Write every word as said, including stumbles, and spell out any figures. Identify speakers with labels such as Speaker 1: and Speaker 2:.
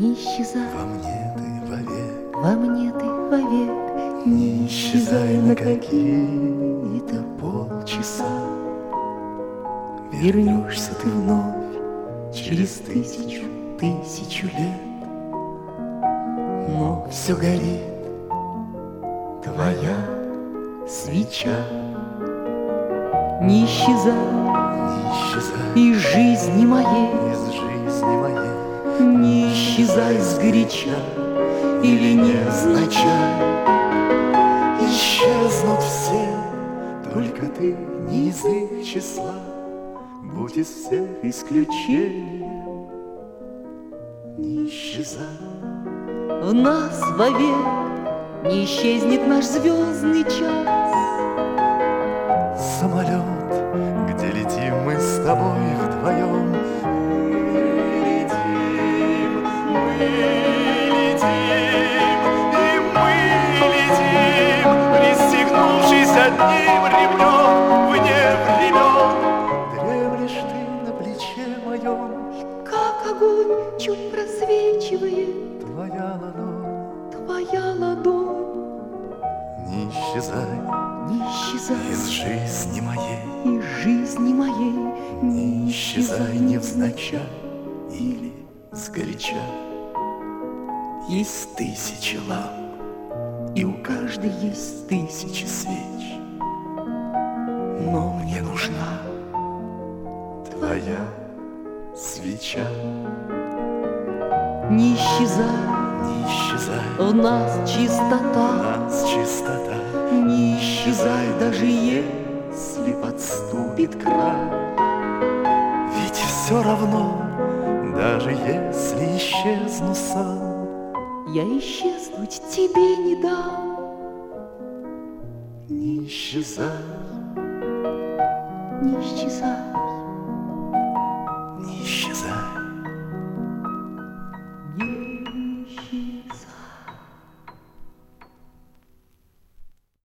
Speaker 1: не исчезай.
Speaker 2: Во мне ты вовек,
Speaker 1: Во мне ты вовек,
Speaker 2: не исчезай на какие-то полчаса. Вернешься ты вновь через тысячу, тысячу лет, но все горит твоя свеча.
Speaker 1: не исчезай
Speaker 2: Не исчезай
Speaker 1: из жизни моей,
Speaker 2: из жизни моей,
Speaker 1: не исчезай сгоряча или невзначай.
Speaker 2: исчезнут все, только ты не из их числа. Будь из всех исключением, не исчезай.
Speaker 1: В нас вовек не исчезнет наш звездный час.
Speaker 2: Самолет, где летим мы с тобой вдвоем. Мы летим, мы летим, и мы летим, пристегнувшись одним ремнем вне времен. Дремлешь ты на плече моем,
Speaker 1: Как огонь чуть просвечивает
Speaker 2: твоя ладонь.
Speaker 1: твоя ладонь.
Speaker 2: Не исчезай
Speaker 1: Не исчезай
Speaker 2: из жизни моей,
Speaker 1: из жизни моей,
Speaker 2: не исчезай невзначай или сгоряча. Есть тысячи ламп, и у каждой есть тысячи свеч, но мне нужна твоя свеча.
Speaker 1: Не исчезай,
Speaker 2: Не исчезай,
Speaker 1: в нас
Speaker 2: у
Speaker 1: чистота.
Speaker 2: нас чистота.
Speaker 1: Не исчезай, даже если
Speaker 2: Подступит край, ведь все равно, даже если исчезну сам,
Speaker 1: я исчезнуть тебе не дам.
Speaker 2: не исчезай.
Speaker 1: Не исчезай.